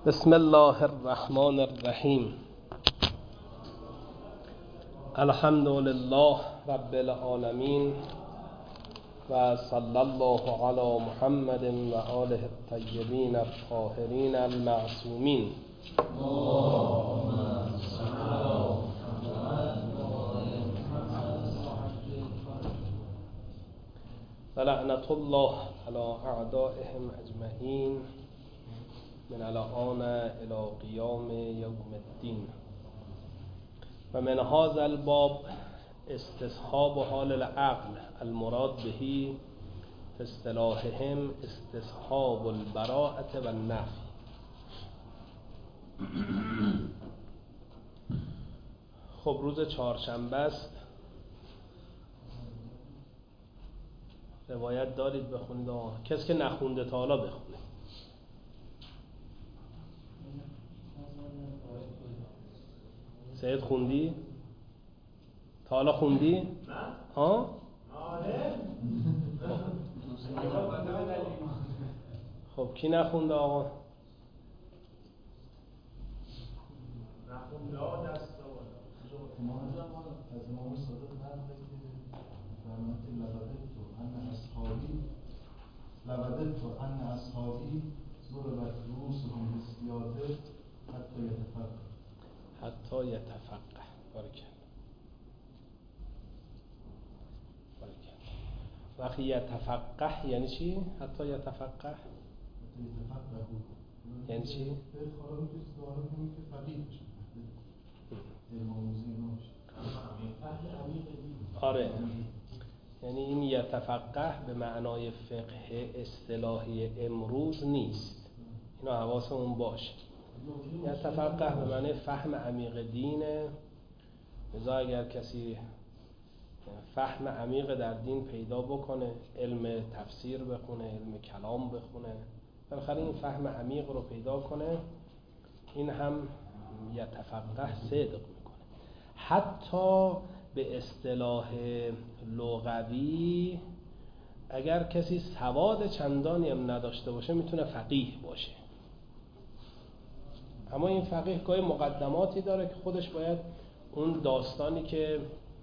بسم الله الرحمن الرحیم. الحمد لله رب العالمین و صلی الله علی محمد و آله الطیبین الطاهرین المعصومین. و لعنت الله علی اعدائهم اجمعین من الآن الى قیام یوم الدین. و من هذا الباب استصحاب حال العقل المراد به في اصطلاحهم استصحاب البراءة و النفی. خب روز چهارشنبه است. روایت دارید بخونید؟ کسی که نخونده تا حالا بخونه. سید خوندی؟ تا حالا خوندی؟ نه. ها؟ آره. خب کی نخونده آقا؟ نخونده آقا دست بالا. از امام صادق نقل که فرمود لوددت ان اصحابی ضربت رؤوسهم بالسیاط حتی یتفقه. بارکالله. وقتی یتفقه یعنی چی؟ حتی یتفقه یعنی چی؟ آره، یعنی این یتفقه به معنای فقه اصطلاحی امروز نیست. اینا حواسمون باشه. یتفقه به معنی فهم عمیق دینه. لذا اگر کسی فهم عمیق در دین پیدا بکنه، علم تفسیر بخونه، علم کلام بخونه، بالاخره این فهم عمیق رو پیدا کنه، این هم یتفقه صدق میکنه. حتی به اصطلاح لغوی اگر کسی سواد چندانی هم نداشته باشه میتونه فقیه باشه. اما این فقیه گاهی مقدماتی داره که خودش باید اون داستانی که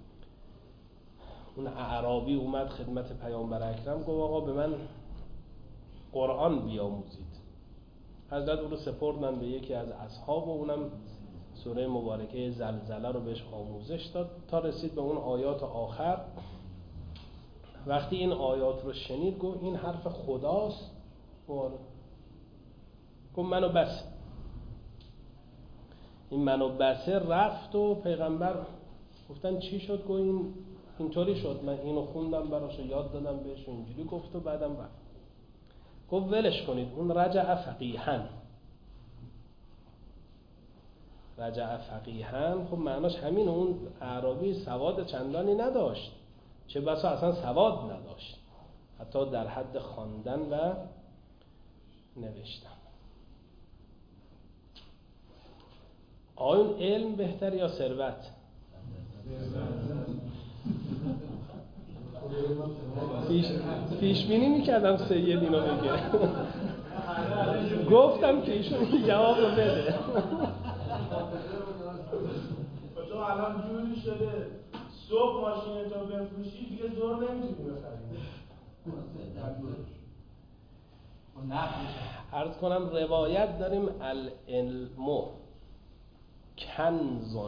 اون اعرابی اومد خدمت پیامبر اکرم گفت آقا به من قرآن بیاموزید، حضرت او رو سپردن به یکی از اصحاب و اونم سوره مبارکه زلزله رو بهش آموزش داد تا رسید به اون آیات آخر. وقتی این آیات رو شنید گفت این حرف خداست. گفت منو بس. این منو بسه رفت و پیغمبر گفتن چی شد؟ گفت این اینطوری شد، من اینو خوندم براش یاد دادم بهش اینجوری گفت و بعدم رفت. گفت ولش کنید، اون رجع فقیهن. رجع فقیهن خب معناش همین. اون اعرابی سواد چندانی نداشت، چه بسا اصلا سواد نداشت، حتی در حد خواندن و نوشتن. آیا علم بهتر یا ثروت؟ پیش بینی میکردم سید اینو بگه. گفتم که ایشون جواب رو بده. تو الان جوری شده صبح ماشینتو بفروشی دیگه زور نمیتونی بخری. عرض کنم روایت داریم العلم کنز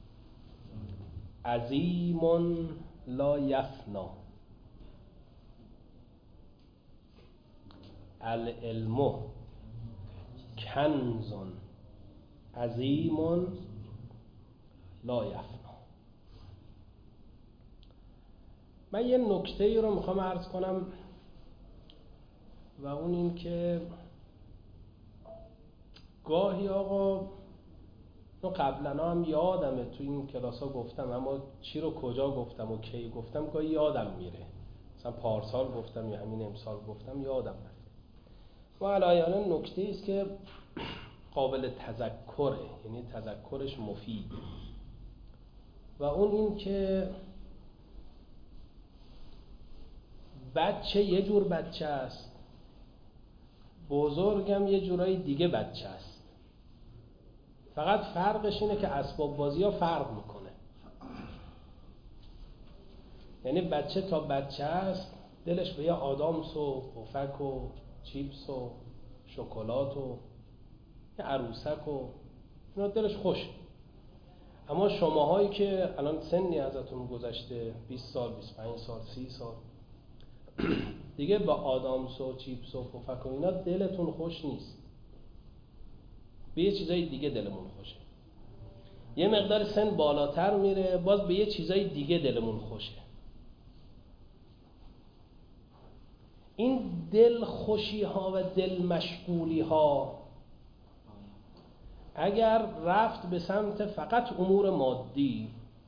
عظیم لا یفنا. العلم کنز عظیم لا یفنا. من یه نکته رو میخوام عرض کنم و اون این که گاهی آقا قبلا هم یادمه تو این کلاس ها گفتم، اما چی رو کجا گفتم و کی گفتم گاهی یادم میره. مثلا پارسال گفتم یا همین امسال گفتم یادم رفت. و علایانه نکته است که قابل تذکره، یعنی تذکرش مفید، و اون این که بچه یه جور بچه است، بزرگم یه جورای دیگه بچه است. فقط فرقش اینه که اسباب بازی ها فرق میکنه. یعنی بچه تا بچه است دلش به یه آدامس و پفک و چیپس و شکلات و یه عروسک و اینا دلش خوشه. اما شماهایی که الان سنی ازتون گذشته 20 سال 25 سال 30 سال دیگه با آدامس و چیپس و پفک و اینا دلتون خوش نیست، به یه چیزای دیگه دلمون خوشه. یه مقدار سن بالاتر میره باز به یه چیزای دیگه دلمون خوشه. این دل خوشی ها و دل مشغولی ها اگر رفت به سمت فقط امور مادی،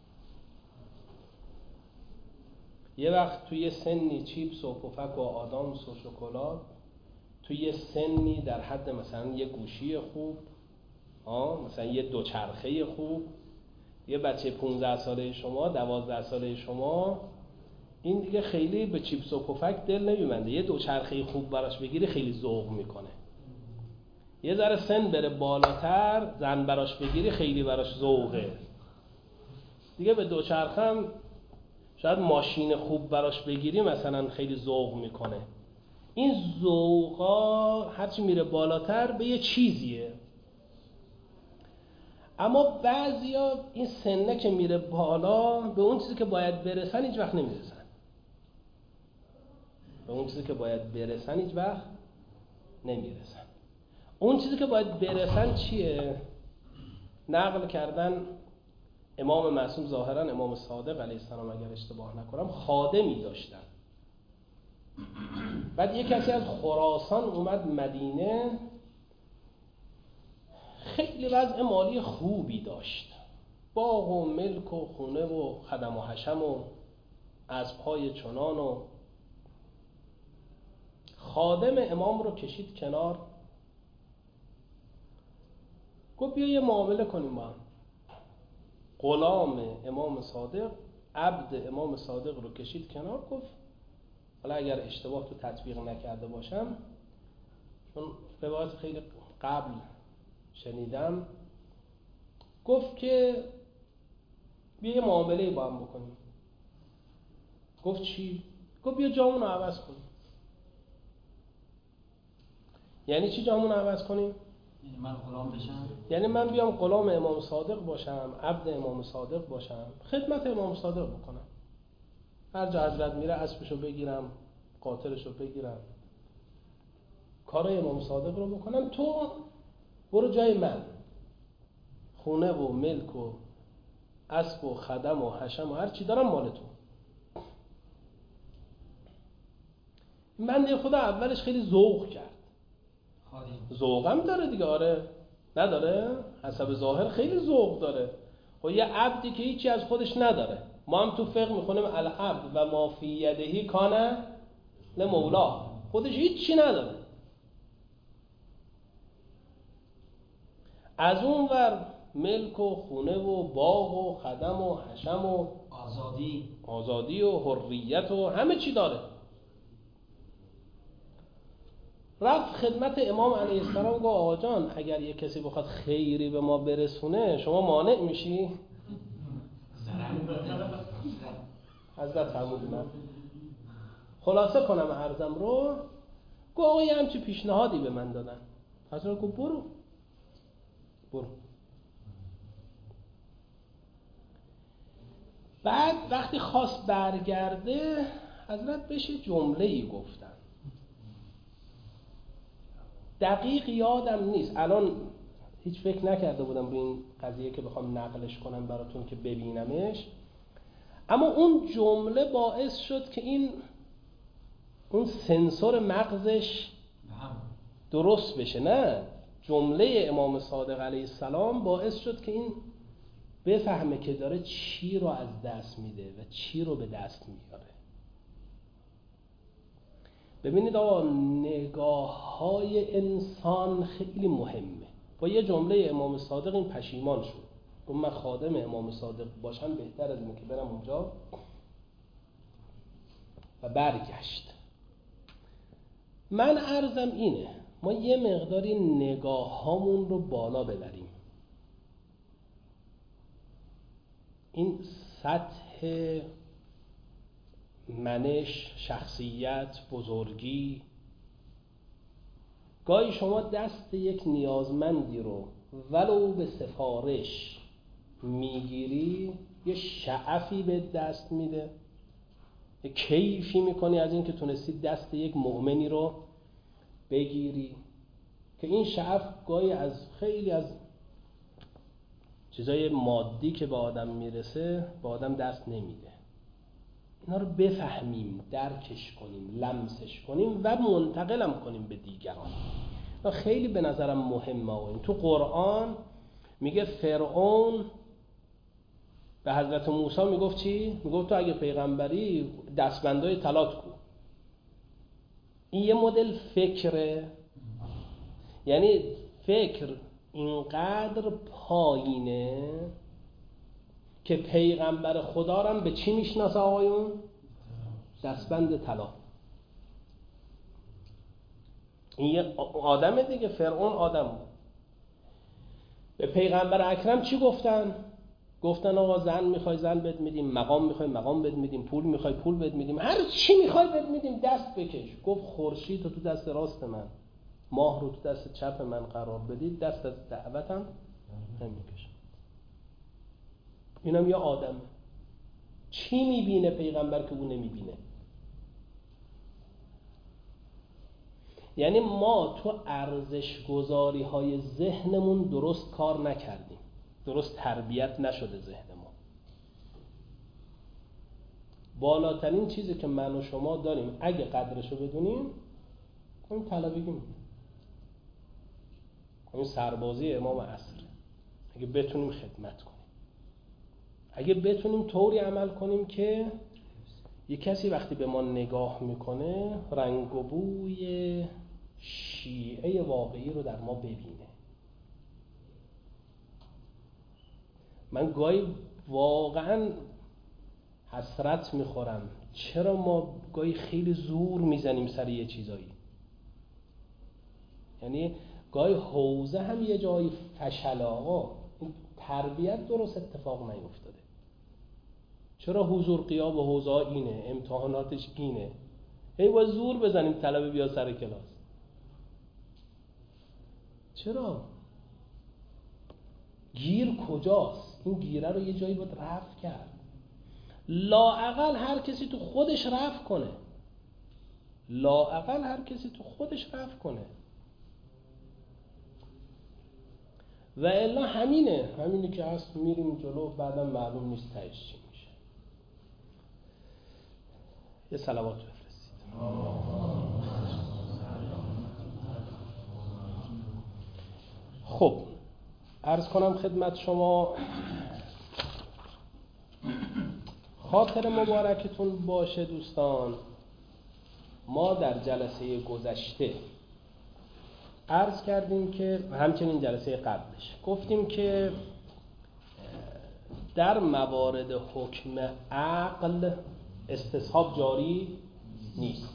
یه وقت توی سنی چیپس و پفک و آدامس و شکلات، توی سنی در حد مثلا یه گوشی خوب، مثلا یه دوچرخه خوب، یه بچه 15 ساله شما 12 ساله شما این دیگه خیلی به چیپس و پفک دل نمیبنده. یه دوچرخه خوب براش بگیری خیلی ذوق میکنه. یه ذره سن بره بالاتر زن براش بگیری خیلی براش ذوقه دیگه. به دوچرخه هم شاید ماشین خوب براش بگیری مثلا خیلی ذوق میکنه. این ذوقا هرچی میره بالاتر به یه چیزیه. اما بعضیا این سنه که میره بالا به اون چیزی که باید برسن هیچ وقت نمیرسن. به اون چیزی که باید برسن هیچ وقت نمیرسن. اون چیزی که باید برسن چیه؟ نقل کردن امام معصوم، ظاهرا امام صادق علیه السلام اگر اشتباه نکنم، خادمی داشتن. بعد یک کسی از خراسان اومد مدینه، خیلی وضع مالی خوبی داشت، باغ و ملک و خونه و خدم و حشم و اسب‌های چنان و خادم امام رو کشید کنار، گفت بیا یه معامله کنیم با هم. غلام امام صادق عبد امام صادق رو کشید کنار، گفت حالا اگر اشتباه تو تطبیق نکرده باشم، چون روایت خیلی قبل شنیدم، گفت که بیا یه معامله با هم بکنیم. گفت چی؟ گفت بیا جامون رو عوض کنیم. یعنی چی جامون رو عوض کنیم؟ یعنی من غلام بشم؟ یعنی من بیام غلام امام صادق باشم، عبد امام صادق باشم، خدمت امام صادق بکنم، هر جا حضرت میره اسبشو بگیرم، قاطرشو بگیرم، کارای امام صادق رو بکنم. تو برو جای من، خونه و ملک و اسب و خدم و حشم و هر چی دارم مال تو. من دیگه خدا اولش خیلی ذوق کرد. ذوقم داره دیگه، آره نداره؟ حسب ظاهر خیلی ذوق داره. خب یه عبدی که هیچی از خودش نداره، ما هم تو فقه میخونیم العبد و ما فی یدهی کان لمولا، خودش هیچی نداره. از اون ور ملک و خونه و باغ و خدم و حشم و آزادی و حریت و همه چی داره. رفت خدمت امام علیه السلام، گفت آقا جان اگر یک کسی بخواد خیری به ما برسونه شما مانع میشی؟ حضرت فرمودن خلاصه کنم عرضم رو، گفت آقا یه همچی پیشنهادی به من دادن. حضرت گفت برو. بعد وقتی خواست برگرده حضرت بهش جمله‌ای گفتن، دقیق یادم نیست الان، هیچ فکر نکرده بودم به این قضیه که بخوام نقلش کنم براتون که ببینمش. اما اون جمله باعث شد که اون سنسور مغزش درست بشه. نه، جمله امام صادق علیه السلام باعث شد که این بفهمه که داره چی رو از دست میده و چی رو به دست میاره. ببینید آقا، نگاه های انسان خیلی مهمه. با یه جمله امام صادق این پشیمان شد، گفت من خادم امام صادق باشم بهتر از اینه که برم اونجا، و برگشت. من عرضم اینه ما یه مقداری نگاه هامون رو بالا ببریم. این سطح منش، شخصیت، بزرگی، گاهی شما دست یک نیازمندی رو ولو به سفارش میگیری، یه شعفی به دست میده، یه کیفی میکنی از این که تونستی دست یک مؤمنی رو بگیری، که این شعف گاهی از خیلی از چیزای مادی که به آدم میرسه به آدم دست نمیده. اینا رو بفهمیم، درکش کنیم، لمسش کنیم و منتقلم کنیم به دیگران. خیلی به نظرم مهمه. تو قرآن میگه فرعون به حضرت موسی میگفت چی؟ میگفت تو اگه پیغمبری دستبندای طلاق کن. این یه مدل فکره، یعنی فکر اینقدر پایینه که پیغمبر خدا رو هم به چی میشناسه آقایون؟ دستبند طلا. این یه آدم دیگه، فرعون آدم بود. به پیغمبر اکرم چی گفتن؟ گفتن آقا زن میخوای زن بد میدیم، مقام میخوای مقام بد میدیم، پول میخوای پول بد میدیم، هر چی میخوای بد میدیم، دست بکش. گفت خورشید تو دست راست من، ماه رو تو دست چپ من قرار بدید، دست از دعوتم نمیکشم. اینم یه آدم. چی میبینه پیغمبر که اون نمیبینه؟ یعنی ما تو ارزش گذاری های ذهنمون درست کار نکردیم، درست تربیت نشده ذهن ما. بالاترین چیزی که من و شما داریم اگه قدرشو بدونیم، این طلبگی میکنیم، این سربازی امام عصر. اگه بتونیم خدمت کنیم، اگه بتونیم طوری عمل کنیم که یک کسی وقتی به ما نگاه میکنه رنگ و بوی شیعه واقعی رو در ما ببینه. من گاهی واقعا حسرت میخورم چرا ما گاهی خیلی زور میزنیم سر یه چیزایی. یعنی گاهی حوزه هم یه جایی فشله. آقا این تربیت درست اتفاق نیفتاده. چرا حضور غیاب حوزه اینه، امتحاناتش اینه، هی باید زور بزنیم طلبه بیا سر کلاس؟ چرا؟ گیر کجاست؟ این گیره رو یه جایی باید رفع کرد. لااقل هر کسی تو خودش رفع کنه، لااقل هر کسی تو خودش رفع کنه. و الا همینه که هست، میریم جلو، بعدم معلوم نیست تهش چی میشه. یه صلوات بفرستید. خب عرض کنم خدمت شما، خاطر مبارکتون باشه دوستان. ما در جلسه گذشته عرض کردیم که همچنین جلسه قبلش گفتیم که در موارد حکم عقل استصحاب جاری نیست.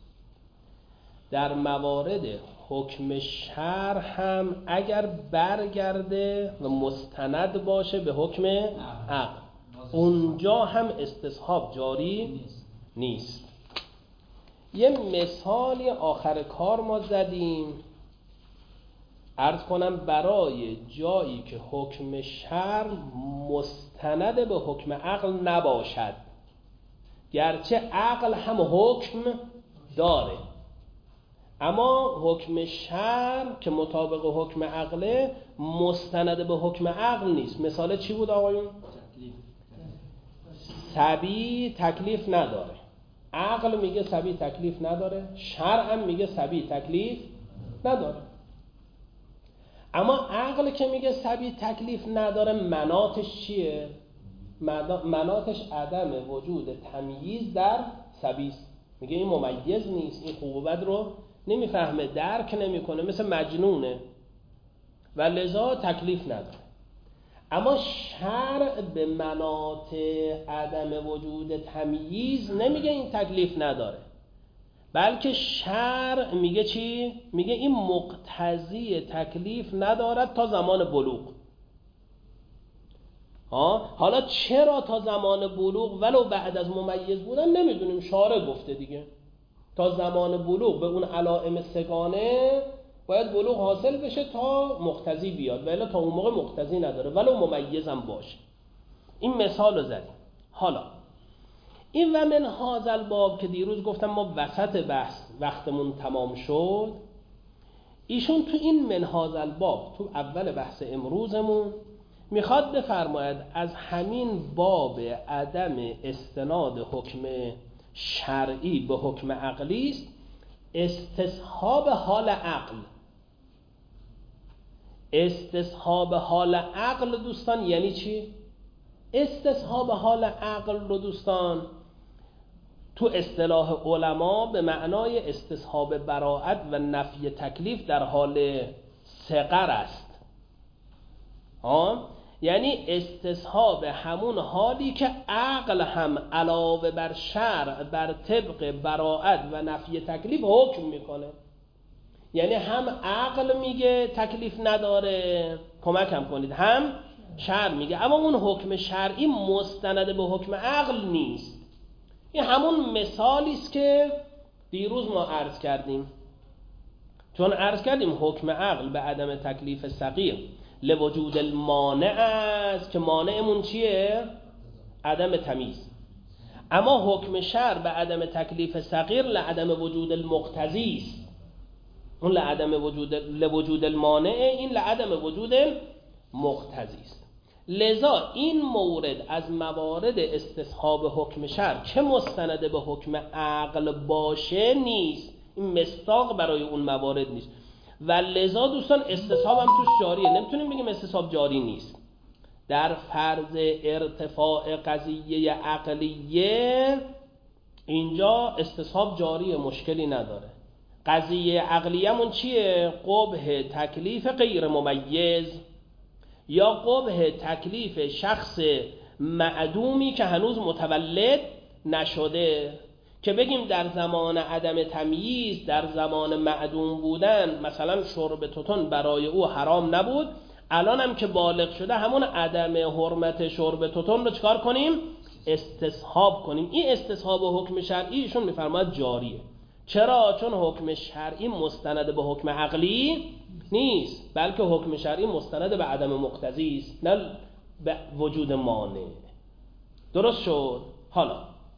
در موارد حکم شرع هم اگر برگرده و مستند باشه به حکم عقل، اونجا هم استصحاب جاری نیست. یه مثالی آخر کار ما زدیم، عرض کنم برای جایی که حکم شرع مستند به حکم عقل نباشد، گرچه عقل هم حکم داره، اما حکم شرع که مطابق حکم عقله مستند به حکم عقل نیست. مثال چی بود آقایون؟ صبی تکلیف نداره. عقل میگه صبی تکلیف نداره، شرع هم میگه صبی تکلیف نداره. اما عقل که میگه صبی تکلیف نداره، مناطش چیه؟ مناطش عدم وجود تمییز در صبی است. میگه این ممیز نیست، این خوب و بد رو نمیفهمه، درک نمیکنه، مثل مجنونه و لذا تکلیف نداره. اما شرع به مناط عدم وجود تمییز نمیگه این تکلیف نداره، بلکه شرع میگه چی؟ میگه این مقتضی تکلیف ندارد تا زمان بلوغ. حالا چرا تا زمان بلوغ ولو بعد از ممیز بودن نمیدونیم، شارع گفته دیگه تا زمان بلوغ به اون علائم سگانه باید بلوغ حاصل بشه تا مقتضی بیاد، ولی تا اون موقع مقتضی نداره ولو ممیزم باشه. این مثال رو زدیم. حالا این و من هذا الباب که دیروز گفتم ما وسط بحث وقتمون تمام شد، ایشون تو این من هذا الباب تو اول بحث امروزمون میخواد بفرماید از همین باب عدم استناد حکم شرعی به حکم عقلی است استصحاب حال عقل. استصحاب حال عقل دوستان یعنی چی؟ استصحاب حال عقل رو دوستان تو اصطلاح علما به معنای استصحاب براءت و نفی تکلیف در حال صغر است. یعنی استصحاب همون حالی که عقل هم علاوه بر شرع بر طبق براءت و نفی تکلیف حکم میکنه. یعنی هم عقل میگه تکلیف نداره، کمکم کنید، هم شرع میگه، اما اون حکم شرعی مستند به حکم عقل نیست. این همون مثالی است که دیروز ما عرض کردیم، چون عرض کردیم حکم عقل به عدم تکلیف صغیر لوجود المانع است که مانعمون چیه؟ عدم تمیز. اما حکم شرع به عدم تکلیف صغیر لعدم وجود المقتضی است. اون لوجود المانع، این لعدم وجود مقتضی است. لذا این مورد از موارد استصحاب حکم شرع که مستند به حکم عقل باشه نیست، این مصداق برای اون موارد نیست و لذا دوستان استصحاب هم توش جاریه. نمیتونیم بگیم استصحاب جاری نیست. در فرض ارتفاع قضیه عقلیه اینجا استصحاب جاریه، مشکلی نداره. قضیه عقلیه‌مون چیه؟ قبح تکلیف غیر ممیز یا قبح تکلیف شخص معدومی که هنوز متولد نشده، که بگیم در زمان عدم تمییز، در زمان معدوم بودن، مثلا شرب توتون برای او حرام نبود، الان هم که بالغ شده همون عدم حرمت شرب توتون رو چکار کنیم؟ استصحاب کنیم. این استصحاب حکم شرعی ایشون میفرماید جاریه. چرا؟ چون حکم شرعی مستند به حکم عقلی نیست، بلکه حکم شرعی مستند به عدم مقتضی است، نه به وجود مانع. درست شد؟ حالا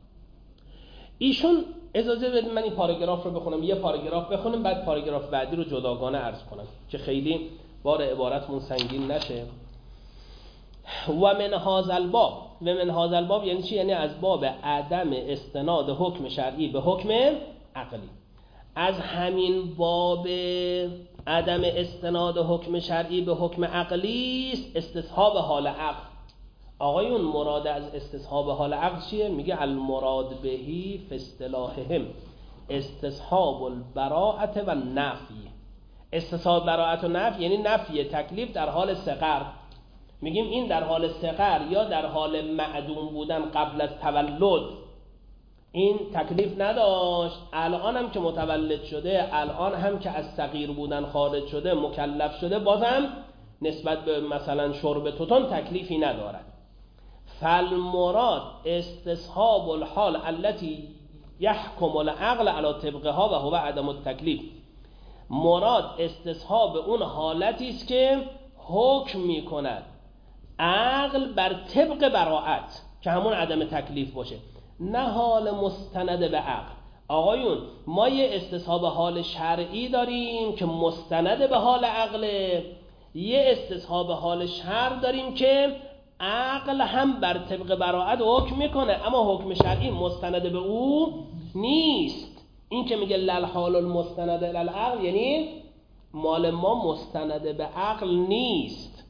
ایشون اجازه بدید من این پاراگراف رو بخونم، یه پاراگراف بخونم بعد پاراگراف بعدی رو جداگانه عرض کنم که خیلی بار عبارتمون سنگین نشه. و من هذا الباب، و من هذا الباب یعنی چی؟ یعنی از باب عدم استناد حکم شرعی به حکم عقلی. از همین باب عدم استناد حکم شرعی به حکم عقلی است استصحاب حال عقل. آقایون مراد از استصحاب حال عقل چیه؟ میگه المراد بهی فی اصطلاحهم استصحاب البراءة و نفی. استصحاب براءت و نفی یعنی نفی تکلیف در حال صغر. میگیم این در حال صغر یا در حال معدوم بودن قبل از تولد این تکلیف نداشت، الان هم که متولد شده، الان هم که از صغیر بودن خارج شده، مکلف شده، بازم نسبت به مثلا شرب توتون تکلیفی ندارد. فالمراد استصحاب الحال التي يحكم العقل على طبقها و هو عدم التکلیف. مراد استصحاب اون حالتی است که حکم میکند عقل بر طبق براءت که همون عدم تکلیف باشه، نه حال مستند به عقل. آقایون ما یه استصحاب حال شرعی داریم که مستند به حال عقله، یه استصحاب حال شرع داریم که عقل هم بر طبق براءت حکم میکنه اما حکم شرعی مستند به او نیست. این که میگه للحال المستند للعقل یعنی مال ما مستند به عقل نیست.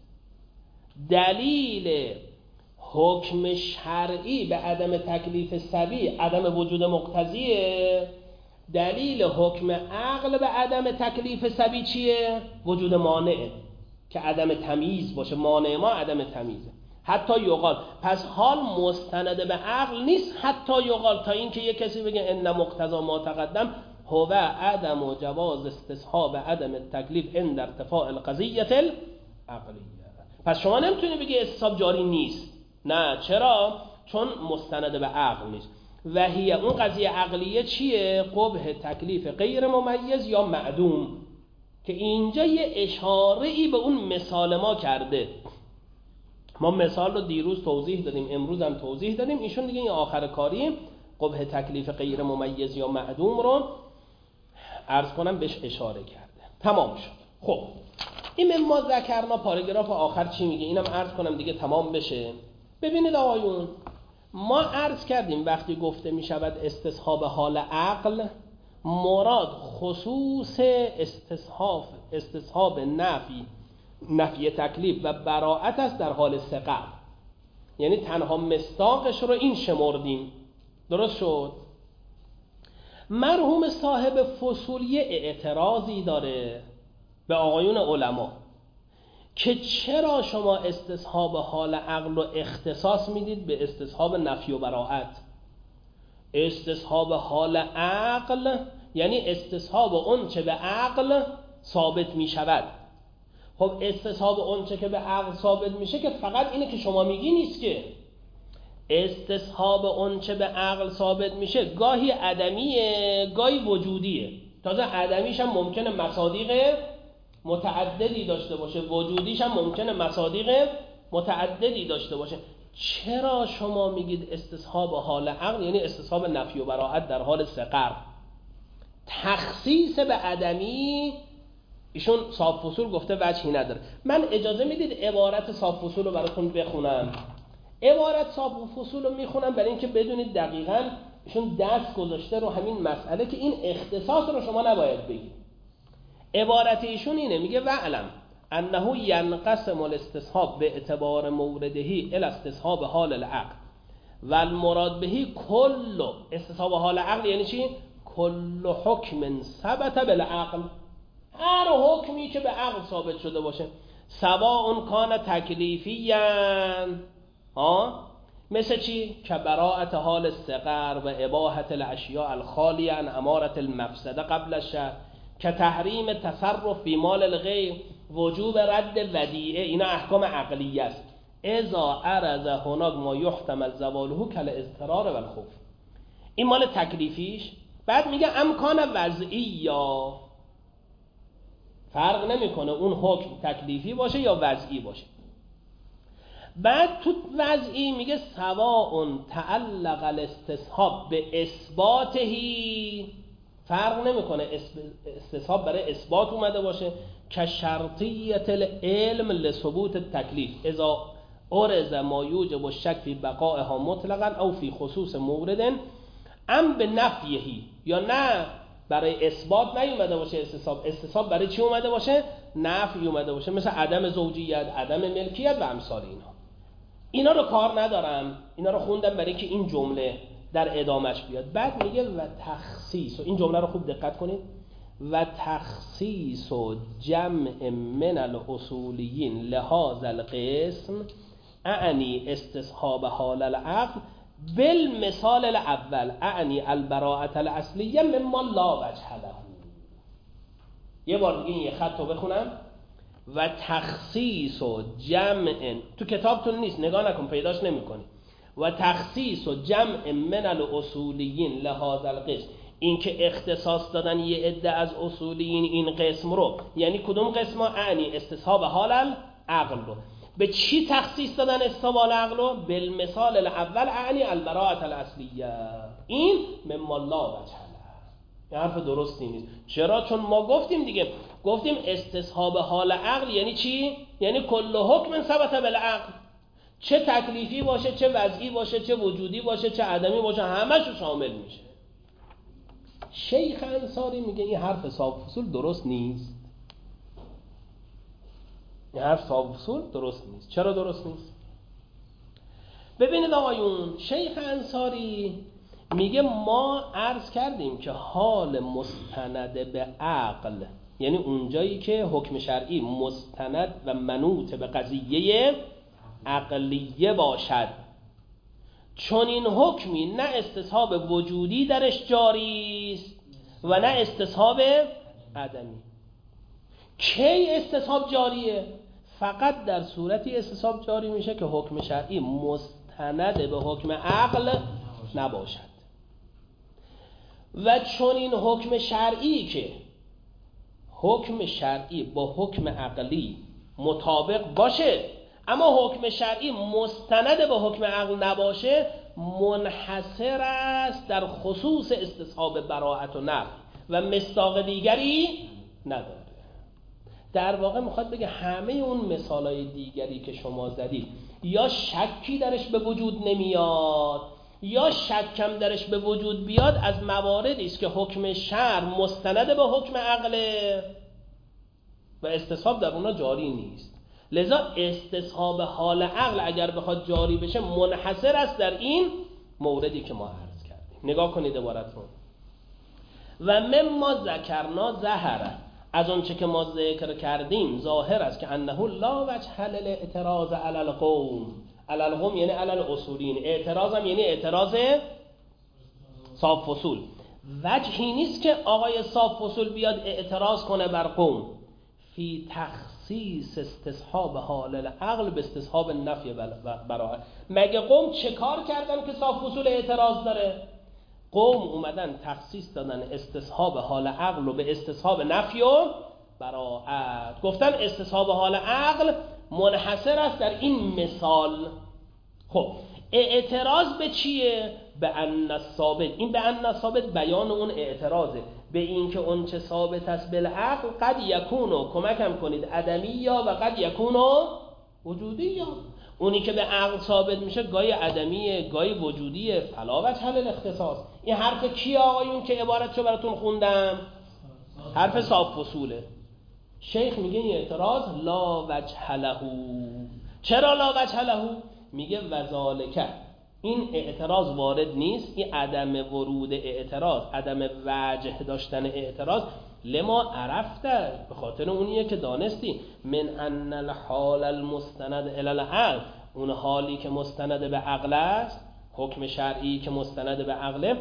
دلیل حکم شرعی به عدم تکلیف صبی عدم وجود مقتضیه، دلیل حکم عقل به عدم تکلیف صبی چیه؟ وجود مانعه که عدم تمیز باشه. مانع ما عدم تمیزه. حتی یقال، پس حال مستند به عقل نیست حتی یقال، تا اینکه یک کسی بگه ان مقتضا ما تقدم هو عدم و جواز استصحاب عدم التکلیف عند ارتفاع القضیه العقلیه. پس شما نمیتونی بگی استصحاب جاری نیست. نه، چرا؟ چون مستند به عقل نیست. و هی اون قضیه عقلیه چیه؟ قبح تکلیف غیر ممیز یا معدوم، که اینجا یه اشاره‌ای به اون مثال ما کرده. ما مثال رو دیروز توضیح دادیم، امروز هم توضیح دادیم. ایشون دیگه این آخر کاری قبح تکلیف غیر ممیز یا معدوم رو عرض کنم بهش اشاره کرده. تمام شد. خب این ما ذکرنا پاراگراف آخر چی میگه؟ اینم عرض کنم دیگه تمام بشه. ببینید آقایون، ما عرض کردیم وقتی گفته میشود استصحاب حال عقل، مراد خصوص استصحاب نفی تکلیف و براءت است در حال صغر. یعنی تنها مصداقش رو این شمردیم. درست شد؟ مرحوم صاحب فصول یه اعتراضی داره به آقایون علما که چرا شما استصحاب حال عقل رو اختصاص میدید به استصحاب نفی و براءت؟ استصحاب حال عقل یعنی استصحاب اون چه به عقل ثابت می شود. خب استصحاب اون چه که به عقل ثابت میشه که فقط اینه که شما میگی نیست، که استصحاب اون چه به عقل ثابت میشه گاهی عدمیه گاهی وجودیه. تازه عدمیش هم ممکنه مصادیق متعددی داشته باشه، وجودیش هم ممکنه مصادیق متعددی داشته باشه. چرا شما میگید استصحاب حال عقل یعنی استصحاب نفی و براءت در حال صغر؟ تخصیص به عدمی ایشون صاحب فصول گفته وجهی نداره. من اجازه میدید عبارت صاحب فصول رو براتون بخونم؟ عبارت صاحب فصول رو میخونم برای اینکه بدونید دقیقاً ایشون دست گذاشته رو همین مسئله که این اختصاص رو شما نباید بگید. عبارت ایشون اینه، میگه وعلم انه ینقسم الاستصحاب به اعتبار موردهی الی استصحاب حال العقل و المراد بهی کل استصحاب حال عقل یعنی چی؟ کل حکم ثبت بالعقل، هر حکمی که به عقل ثابت شده باشه، سواء کان تکلیفیاً، مثل چی؟ که براءت حال الصغر و اباحت الاشیاء الخالیه عن اماره المفسده قبل الشرع، که تحریم تصرف فی مال الغیر، وجوب رد ودیعه، اینا احکام عقلیه است. اذا عرض هناك ما يحتمل زواله كالاضطرار و الخوف. این مال تکلیفیش. بعد میگه امکان وضعی، یا فرق نمیکنه اون حکم تکلیفی باشه یا وضعی باشه. بعد تو وضعی میگه سواء تعلق الاستصحاب به اثباتهی، فرق نمیکنه استصحاب برای اثبات اومده باشه، که شرطیت العلم لثبوت التکلیف اذا عرض ما یوجب الشک فی بقائها مطلقا او فی خصوص مورد ام به نفیهی، یا نه برای اثبات نیومده باشه استصحاب برای چی اومده باشه؟ نفی اومده باشه، مثل عدم زوجیت، عدم ملکیت و امثال اینا رو کار ندارم، اینا رو خوندم برای که این جمله در ادامش بیاد. بعد میگه و تخصیص، و این جمله رو خوب دقت کنید، و تخصیص و جمع من الاصولیین لهذا القسم اعنی استصحاب حال العقل بالمثال الاول اعنی البراءة الاصلیه مما لا وجه له. یه بار دیگه این خط رو بخونم. و تخصیص و جمع، تو کتابتون نیست نگاه نکن پیداش نمی‌کنی. و تخصیص و جمع من الاصولیین لهذا القسم، این که اختصاص دادن یه عده از اصولیین این قسم رو، یعنی کدوم قسم؟ اعنی استصحاب حال العقل رو. به چی تخصیص دادن استصحاب حال العقل رو؟ بالمثال الاول اعنی البراءة الاصلیه، این مما لا وجه له. این حرف درستی نیست. چرا؟ چون ما گفتیم دیگه، گفتیم استصحاب حال عقل یعنی چی؟ یعنی کل حکم ثبت بالعقل، چه تکلیفی باشه، چه وضعی باشه، چه وجودی باشه، چه عدمی باشه، همه‌شو شامل میشه. شیخ انصاری میگه این حرف صاحب فصول درست نیست. این حرف صاحب فصول درست نیست. چرا درست نیست؟ ببینید آقایون، شیخ انصاری میگه ما عرض کردیم که حال مستند به عقل یعنی اونجایی که حکم شرعی مستند و منوط به قضیه عقلیه باشد، چون این حکمی نه استصحاب وجودی درش جاری است و نه استصحاب عدمی. کی استصحاب جاریه؟ فقط در صورتی استصحاب جاری میشه که حکم شرعی مستند به حکم عقل نباشد. و چون این حکم شرعی که حکم شرعی با حکم عقلی مطابق باشه اما حکم شرعی مستند به حکم عقل نباشه، منحصر است در خصوص استصحاب براءت و نفی و مصداق دیگری نداره. در واقع میخواد بگه همه اون مثالای دیگری که شما زدید یا شکی درش به وجود نمیاد یا شکم درش به وجود بیاد از مواردی است که حکم شرع مستند به حکم عقله و استصحاب در اونا جاری نیست. لذا استصحاب حال عقل اگر بخواد جاری بشه منحصر است در این موردی که ما عرض کردیم. نگاه کنید عبارتون. و مما ذکرنا ظهر، از اون چه که ما ذکر کردیم ظاهر است که انه لا وجه للاعتراض علی القوم. علی القوم یعنی علی الاصولین، اعتراض هم یعنی اعتراض صاف فصول. وجهی نیست که آقای صاف فصول بیاد اعتراض کنه بر قوم فی تخصیص استصحاب حال العقل به استصحاب نفی براءت. مگه قوم چه کار کردن که صاف فصول اعتراض داره؟ قوم اومدن تخصیص دادن استصحاب حال عقل رو به استصحاب نفی و براءت. گفتن استصحاب حال عقل منحصر است در این مثال. خب اعتراض به چیه؟ به ان الثابت. این به ان الثابت بیان اون اعتراضه به این که اون چه ثابت است بالعقل قد یکونو، کمکم کنید، عدمی یا و قد یکونو وجودی یا. اونی که به عقل ثابت میشه گاهی عدمیه گاهی وجودیه. فلا وجه للاختصاص. این حرف کیه آقایون که عبارتشو براتون خوندم؟ حرف صاف فصوله. شیخ میگه این اعتراض لا وجه له. چرا لا وجه له؟ میگه وذالک، این اعتراض وارد نیست، این عدم ورود اعتراض، عدم وجه داشتن اعتراض لما عرفته، به خاطر اونیه که دانستی من ان الحال المستند الی العقل، اون حالی که مستند به عقل است، حکم شرعی که مستند به عقله،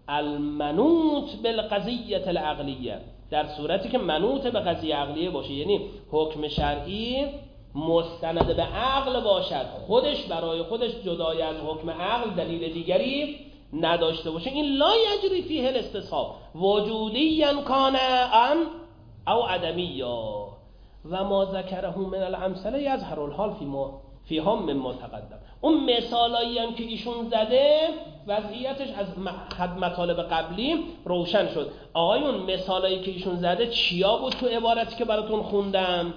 المنوط بالقضیه العقلیه، در صورتی که منوط به قضیه عقلیه باشه، یعنی حکم شرعی مستند به عقل باشد، خودش برای خودش جدای از حکم عقل دلیل دیگری نداشته باشه، این لا یجری فیه الاستصحاب وجودیا کان ام او عدمیا و ما ذکره من الامثله یظهر الحال فیها مما تقدم. اون مثالایی هم که ایشون زده وضعیتش از مطالب قبلی روشن شد. آقایون مثالایی که ایشون زده چیا بود تو عبارتی که براتون خوندم؟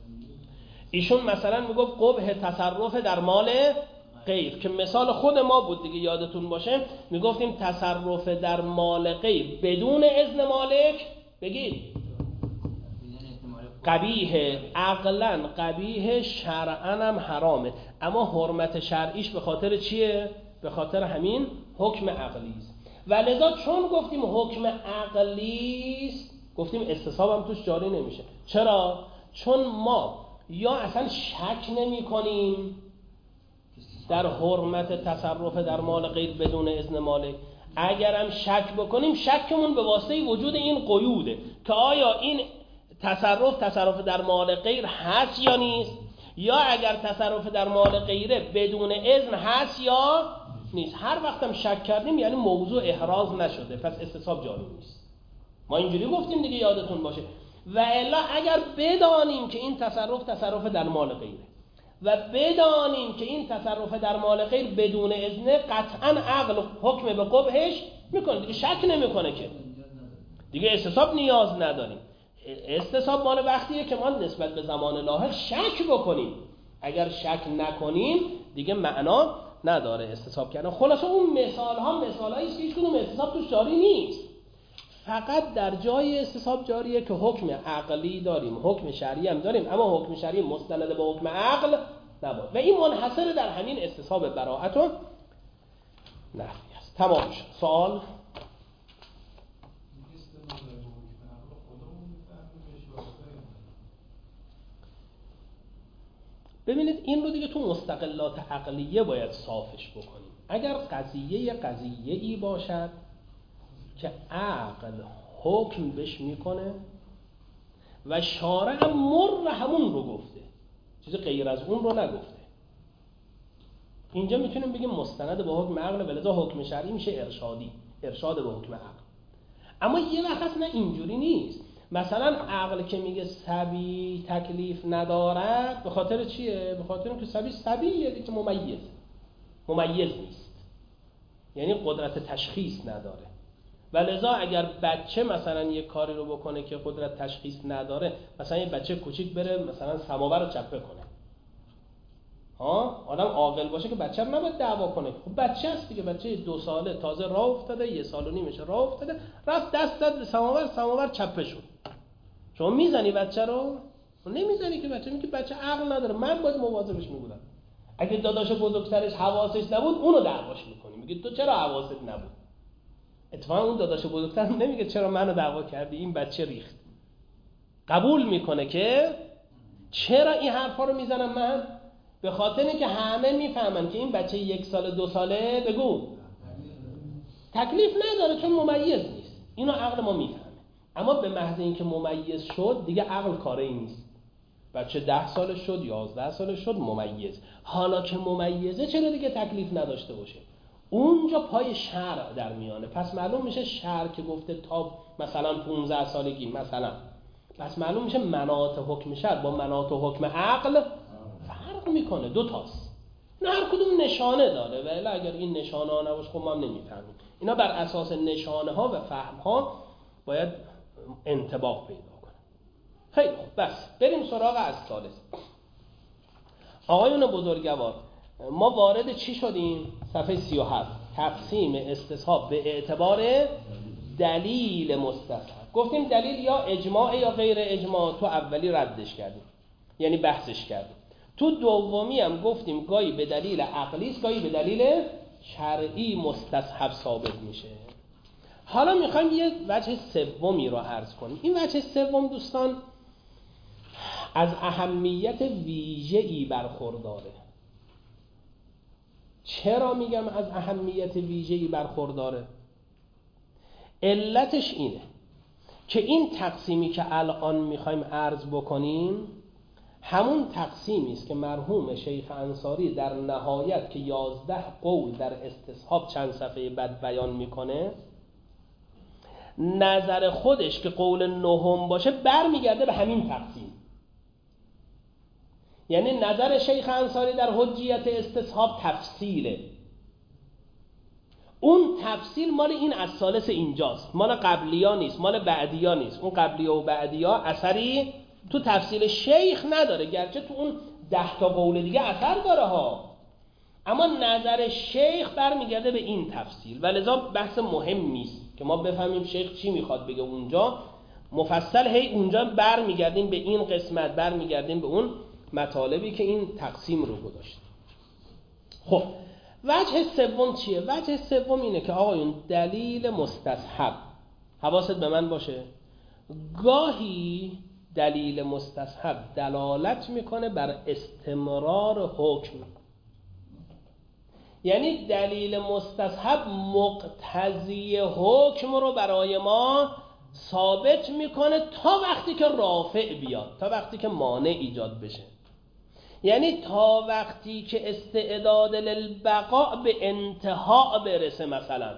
ایشون مثلا میگفت قبح تصرف در مال غیر که مثال خود ما بود دیگه، یادتون باشه میگفتیم تصرف در مال غیر بدون اذن مالک بگید قبیح، عقلا قبیح، شرعا هم حرامه، اما حرمت شرعیش به خاطر چیه؟ به خاطر همین حکم عقلی است. و لذا چون گفتیم حکم عقلی است گفتیم استصحاب هم توش جاری نمیشه. چرا؟ چون ما یا اصلا شک نمی کنیم در حرمت تصرف در مال غیر بدون اذن مالک، اگرم شک بکنیم شکمون به واسطه وجود این قیوده که آیا این تصرف در مال غیر هست یا نیست، یا اگر تصرف در مال غیره بدون اذن هست یا نیست. هر وقتم شک کردیم یعنی موضوع احراز نشده، پس استصحاب جاری نیست. ما اینجوری گفتیم دیگه، یادتون باشه. و الا اگر بدانیم که این تصرف در مال غیره و بدانیم که این تصرف در مال غیر بدون اذن، قطعا عقل حکم به قبحش میکنه دیگه، شک نمیکنه که دیگه استصحاب نیاز نداریم. استصحاب مال وقتیه که ما نسبت به زمان لاحق شک بکنیم، اگر شک نکنیم دیگه معنا نداره استصحاب کردن. خلاصه اون مثال ها مثالایی است که هیچ کدوم استصحاب توش جاری نیست، فقط در جای استصحاب جاریه که حکم عقلی داریم، حکم شرعی هم داریم، اما حکم شرعی مستند به حکم عقل نبود و این منحصر در همین استصحاب براءت و نفی است. تمام شد. سوال؟ ببینید این رو دیگه تو مستقلات عقلیه باید صافش بکنیم. اگر قضیه‌ای باشد که عقل حکم بش میکنه و شارع هم مر همون رو گفته، چیزی غیر از اون رو نگفته. اینجا میتونیم بگیم مستند به حکم عقل، ولذا حکم شرعی میشه ارشادی، ارشاد به حکم عقل. اما یه وقت نه اینجوری نیست. مثلا عقل که میگه صبی تکلیف ندارد، به خاطر چیه؟ به خاطر اینکه صبیه که ممیز نیست، یعنی قدرت تشخیص نداره. ولذا اگر بچه مثلا یه کاری رو بکنه که قدرت تشخیص نداره، مثلا یه بچه کوچیک بره مثلا سماور رو چپه کنه، آدم عاقل باشه که بچه رو نباید دعوا کنه. خب بچه هست دیگه، بچه 2 ساله تازه راه افتاده، 1 سال و نیمش راه افتاده، رفت دست زد به سماور چپه شد. شما میزنی بچه رو؟ نمیزنی که بچه، میگه بچه عقل نداره، من باید مواظبش میبودم. اگه داداش بزرگترش حواسش نبود، اونو دعواش میکنی، میگه تو چرا حواست نبود؟ اتفاقا اون داداش بزرگتر نمیگه چرا منو دعوا کردی، این بچه ریخت. قبول میکنه که چرا این حرفا رو میزنم من؟ به خاطر اینکه همه میفهمن که این بچه 1 سال 2 ساله بگو تکلیف نداره، چون ممیز نیست. اینو عقل ما میفهمه. اما به محض اینکه ممیز شد دیگه عقل کاری نیست. بچه 10 سالش شد، 11 سالش شد، ممیز. حالا که ممیزه چرا دیگه تکلیف نداشته باشه؟ اونجا پای شرع در میانه. پس معلوم میشه شرع که گفته تا مثلا 15 سالگی مثلا، پس معلوم میشه مناط حکم شرع با مناط حکم عقل فرق میکنه. 2 تاست. نه هر کدوم نشانه داره، ولی اگر این نشانه ها نباشه خب ما هم نمیفهمیم. اینا بر اساس نشانه ها و فهم ها باید انطباق پیدا کنه. خیلی خوب، بس بریم سراغ از ثالث. آقایون بزرگوار، ما وارد چی شدیم؟ صفحه 37، تقسیم استصحاب به اعتبار دلیل مستصحب. گفتیم دلیل یا اجماع یا غیر اجماع. تو اولی ردش کردیم، یعنی بحثش کردیم. تو دومی هم گفتیم گاهی به دلیل عقلی است، گاهی به دلیل شرعی مستصحب ثابت میشه. حالا میخوایم یه وجه سومی رو عرض کنیم. این وجه سوم دوستان از اهمیت ویژه‌ای برخورداره. چرا میگم از اهمیت ویژه‌ای برخورداره؟ علتش اینه که این تقسیمی که الان میخوایم عرض بکنیم همون تقسیمی است که مرحوم شیخ انصاری در نهایت که 11 قول در استصحاب چند صفحه بعد بیان میکنه، نظر خودش که قول 9 باشه برمیگرده به همین تقسیم. یعنی نظر شیخ انصاری در حجیت استصحاب تفصیله. اون تفصیل مال این از ثالث اینجاست، مال قبلیا نیست، مال بعدیا نیست. اون قبلیا و بعدیا اثری تو تفصیل شیخ نداره، گرچه تو اون 10 تا قول دیگه اثر داره ها، اما نظر شیخ برمیگرده به این تفصیل. ولذا بحث مهمی است که ما بفهمیم شیخ چی میخواد بگه اونجا. مفصل هی اونجا برمیگردیم به این قسمت، برمیگردیم به اون مطالبی که این تقسیم رو گذاشت. خب وجه سوم چیه؟ وجه سوم اینه که آقایون دلیل مستصحب، حواست به من باشه، گاهی دلیل مستصحب دلالت میکنه بر استمرار حکم. یعنی دلیل مستصحب مقتضی حکم رو برای ما ثابت میکنه تا وقتی که رافع بیاد، تا وقتی که مانع ایجاد بشه. یعنی تا وقتی که استعداد للبقاء به انتها برسه، مثلا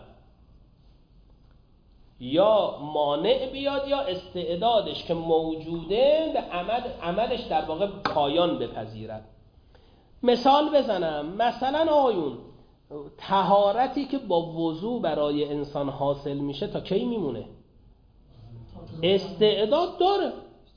یا مانع بیاد یا استعدادش که موجوده به عملش در واقع پایان بپذیرد. مثال بزنم، مثلا آقایون طهارتی که با وضو برای انسان حاصل میشه تا کی میمونه؟ استعداد داره،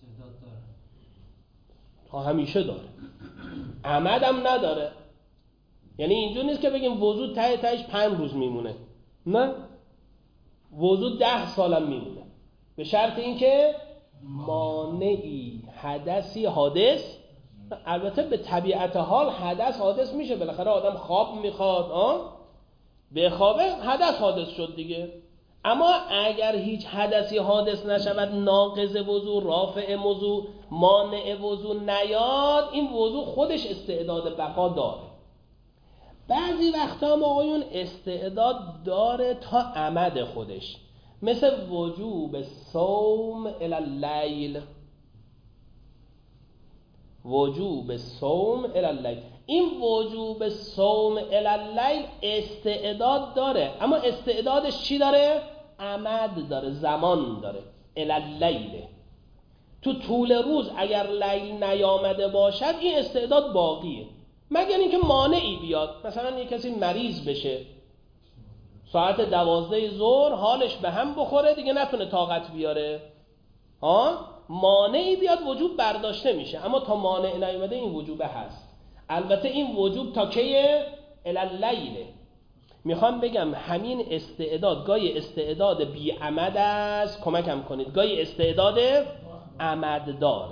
تا همیشه داره، عمدم نداره. یعنی اینجور نیست که بگیم وضو تهش 5 روز میمونه، نه، وضو 10 سالم میمونه، به شرط اینکه مانعی حدثی حادث. البته به طبیعت حال حدث حادث میشه، بالاخره آدم خواب میخواد، به خوابه حدث حادث شد دیگه. اما اگر هیچ حدثی حادث نشود، ناقض وضو، رافع وضو، مانع وضو نیاد، این وضو خودش استعداد بقا داره. بعضی وقتا هم آقایون استعداد داره تا عمد خودش، مثل وجوب صوم الی اللیل، وجوب صوم الی اللیل. این وجوب صوم الی اللیل استعداد داره، اما استعدادش چی داره؟ امد داره، زمان داره. الی اللیل، تو طول روز اگر لیل نیامده باشد این استعداد باقیه، مگر اینکه مانعی بیاد. مثلا یک کسی مریض بشه، ساعت 12 ظهر حالش به هم بخوره، دیگه نتونه طاقت بیاره، مانعی بیاد وجوب برداشته میشه. اما تا مانع نیامده این وجوب هست. البته این وجوب تا کیه؟ الی اللیل. میخوام بگم همین استعداد گاهی استعداد بی عمد است، کمکم کنید، گاهی استعداد عمد داره.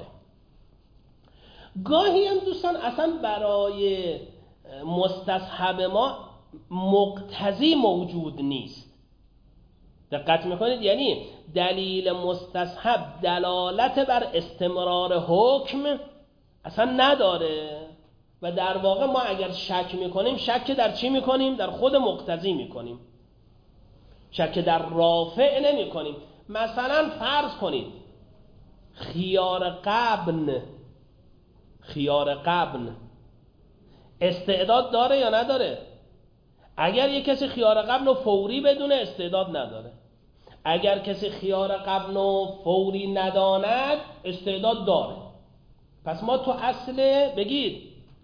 گاهی هم دوستان اصلا برای مستصحب ما مقتضی موجود نیست. دقت میکنید؟ یعنی دلیل مستصحب دلالت بر استمرار حکم اصلا نداره و در واقع ما اگر شک میکنیم، شک در چی میکنیم؟ در خود مقتضی میکنیم، شک در رافع نمی کنیم. مثلا فرض کنید خیار قبن استعداد داره یا نداره؟ اگر یک کسی خیار قبن رو فوری بدونه استعداد نداره، اگر کسی خیار قبن رو فوری نداند استعداد داره. پس ما تو اصل بگید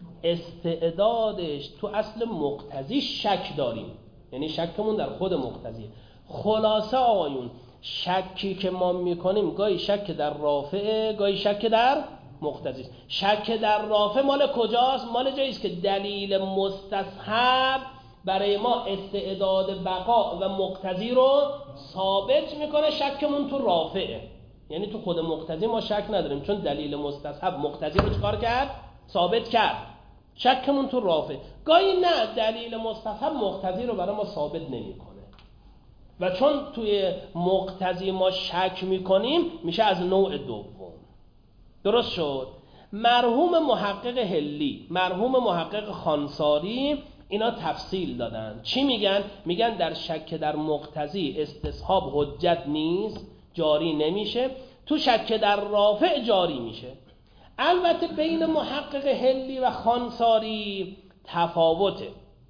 استعدادش تو اصل مقتضی شک داریم، یعنی شکمون در خود مقتضیه. خلاصه آقایون شکی که ما میکنیم گاهی شک در رافعه، گاهی شک در مقتضی. شک در رافع مال کجاست؟ مال جاییست که دلیل مستصحب برای ما استعداد بقا و مقتضی رو ثابت میکنه، شکمون تو رافعه. یعنی تو خود مقتضی ما شک نداریم، چون دلیل مستصحب مقتضی رو چکار کرد؟ ثابت کرد. شکمون تو رافع. گاهی نه، دلیل مستصحب مقتضی رو برای ما ثابت نمیکنه و چون توی مقتضی ما شک میکنیم میشه از نوع دوم. درست شد؟ مرحوم محقق حلی، مرحوم محقق خانساری اینا تفصیل دادن. چی میگن؟ میگن در شک در مقتضی استصحاب حجت نیست، جاری نمیشه، تو شک در رافع جاری میشه. البته بین محقق حلی و خانساری تفاوته.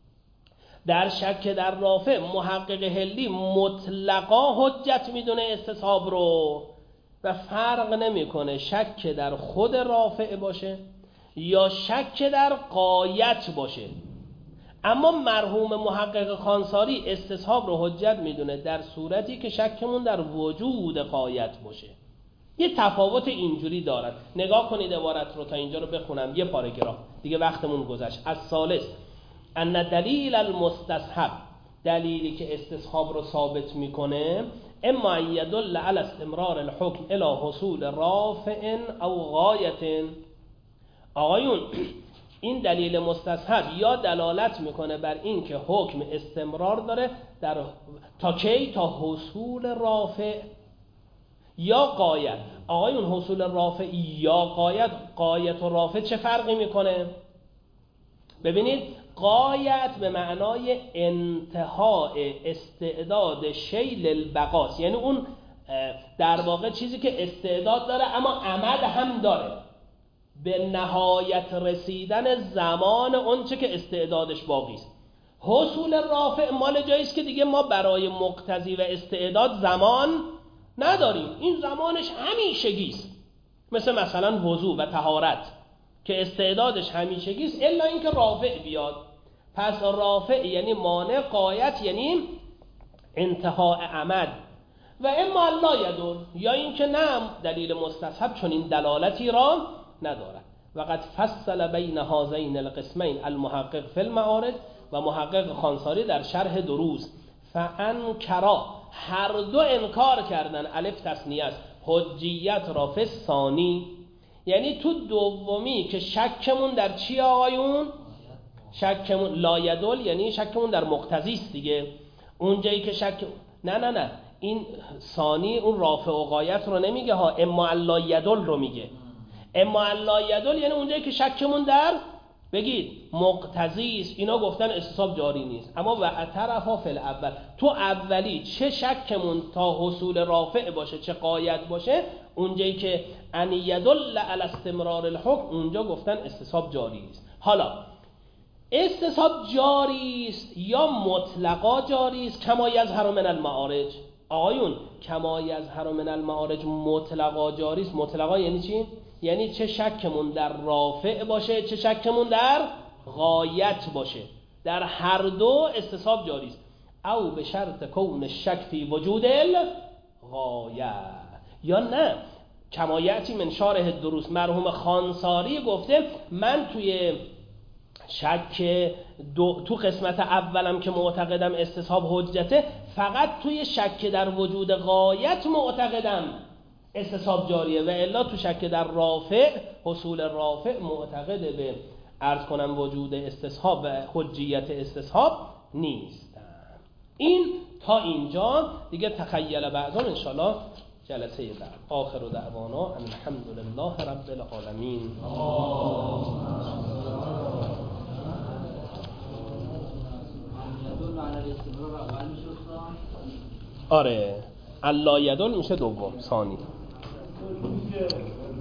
در شک در رافع محقق حلی مطلقا حجت میدونه استصحاب رو و فرق نمیکنه شک در خود رافع باشه یا شک در غایت باشه. اما مرحوم محقق خانساری استصحاب رو حجت میدونه در صورتی که شکمون در وجود غایت باشه. یه تفاوت اینجوری دارد. نگاه کنید عبارت رو، تا اینجا رو بخونم یه پاراگراف دیگه، وقتمون گذشت. از ثالث ان دلیل المستصحب، دلیلی که استصحاب رو ثابت میکنه، اما ان يدل على استمرار الحكم الى حصول رافع او غایت. آقایون این دلیل مستصحب یا دلالت میکنه بر این که حکم استمرار داره در تا کی؟ تا حصول رافع یا غایت. آقایون حصول رافع یا غایت، غایت و رافع چه فرقی میکنه؟ ببینید غایت به معنای انتهای استعداد شیء للبقاء، یعنی اون در واقع چیزی که استعداد داره اما عمد هم داره، به نهایت رسیدن زمان اون چه که استعدادش باقی است. حصول رافع مال جاییست که دیگه ما برای مقتضی و استعداد زمان نداریم، این زمانش همیشگیست، مثلا وضو و طهارت که استعدادش همیشگیست الا اینکه رافع بیاد. پس رافع یعنی مانع، غایت یعنی انتهای عمد. و اما لا یدل، یا اینکه نه دلیل مستصحب چون این دلالتی را ندارد. وقد فصل بین هذین القسمین المحقق فی المعارض و محقق خانساری در شرح دروز. فانکرا، هر دو انکار کردن، الف تثنیه است، حجیت را فی ثانی، یعنی تو دومی که شکمون در چی آقایون؟ شکمون لا یدل یعنی شکمون در مقتضی است دیگه. اونجایی که شک نه این ثانی اون رافع و غایت رو نمیگه ها، اما لا یدل رو میگه. اما لا یدل یعنی اونجایی که شکمون در بگید مقتضی است. اینا گفتن استصحاب جاری نیست، اما و اعترفا فی الاول، تو اولی چه شکمون تا حصول رافع باشه چه غایت باشه اونجایی که ان یدل علی استمرار الحکم اونجا گفتن استصحاب جاری است. حالا استصحاب جاری است یا مطلقا جاری است؟ کما یظهر من المعارج. آقایون کما یظهر من المعارج مطلقا جاری است. مطلقا یعنی چی؟ یعنی چه شکمون در رافع باشه چه شکمون در غایت باشه، در هر دو استصحاب جاری است. او به شرط کون الشک فی وجود الغایه، یا نه کما یأتی من شارح الدروس. مرحوم خانساری گفته من توی شک تو قسمت اولم که معتقدم استصحاب حجته، فقط توی شک در وجود غایت معتقدم استصحاب جاریه، و الا تو شک در رافع حصول رافع معتقد به عرض کنم وجود استصحاب و حجیت استصحاب نیستم. این تا اینجا دیگه تخیل بعضان انشالله جلسه بعد. آخر دعوانا الحمدلله رب العالمین. آره الا یدل میشه دوم ثانی.